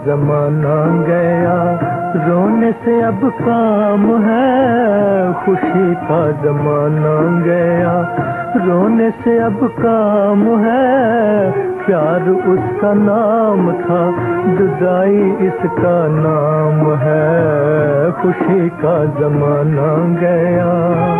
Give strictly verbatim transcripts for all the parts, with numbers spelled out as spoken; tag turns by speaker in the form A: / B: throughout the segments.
A: जमाना गया, रोने से अब काम है। खुशी का जमाना गया, रोने से अब काम है। प्यार उसका नाम था, जुदाई इसका नाम है। खुशी का जमाना गया।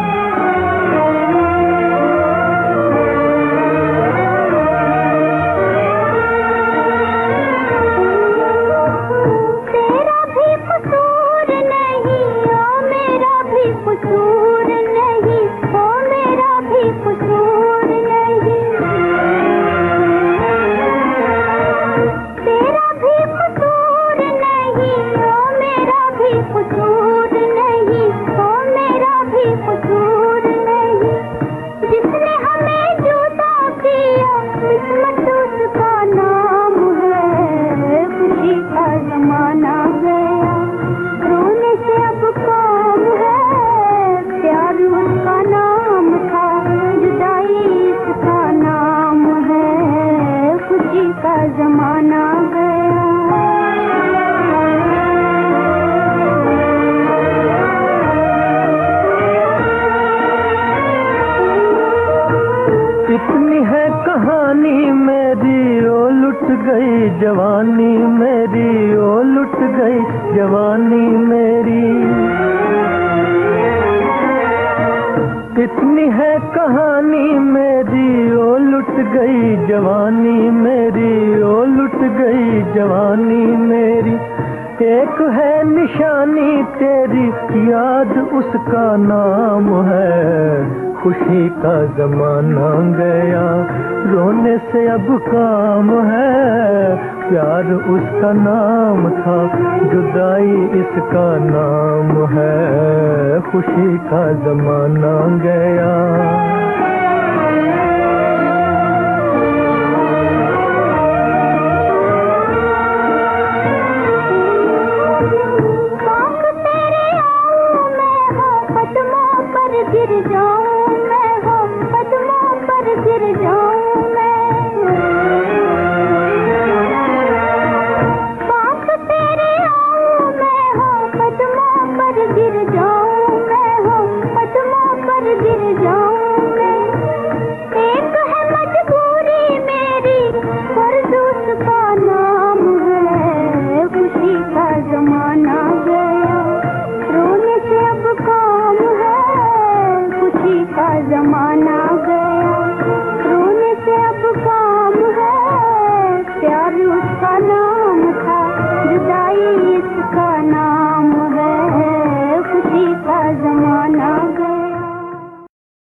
B: जमाना गया।
A: इतनी है कहानी मेरी, ओ लुट गई जवानी मेरी, ओ लुट गई जवानी मेरी। इतनी है कहानी मेरी, ओ लुट गई जवानी मेरी, ओ लुट गई जवानी मेरी। एक है निशानी तेरी, याद उसका नाम है। खुशी का जमाना गया, रोने से अब काम है। प्यार उसका नाम था, जुदाई इसका नाम है। खुशी का जमाना गया।
B: गिर जाऊं मैं, हो कदमों पर गिर जाऊं मैं। पास तेरे आऊं मैं, हो कदमों पर गिर जाऊं मैं, हो कदमों पर गिर जाऊं मैं। एक है मजबूरी मेरी, फर्ज उसका नाम है। खुशी का जमाना गया, रोने से अब काम है। खुशी का जमाना